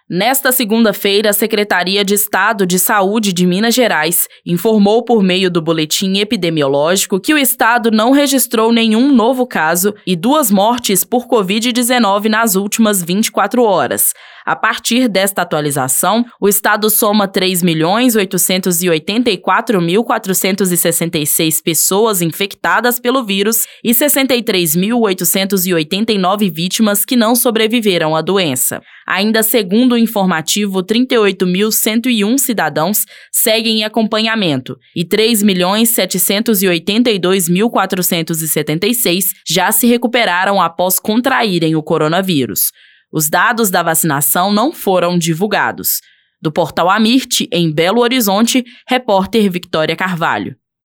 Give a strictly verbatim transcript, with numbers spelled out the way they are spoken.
Nesta segunda-feira, a Secretaria de Estado de Saúde de Minas Gerais informou por meio do boletim epidemiológico que o estado não registrou nenhum novo caso e duas mortes por covid dezenove nas últimas vinte e quatro horas. A partir desta atualização, o estado soma três milhões oitocentos e oitenta e quatro mil quatrocentos e sessenta e seis pessoas infectadas pelo vírus e sessenta e três mil oitocentos e oitenta e nove vítimas que não sobreviveram à doença. Ainda segundo o informativo, trinta e oito mil cento e um cidadãos seguem em acompanhamento e três milhões setecentos e oitenta e dois mil quatrocentos e setenta e seis já se recuperaram após contraírem o coronavírus. Os dados da vacinação não foram divulgados. Do portal Amirte, em Belo Horizonte, repórter Victória Carvalho.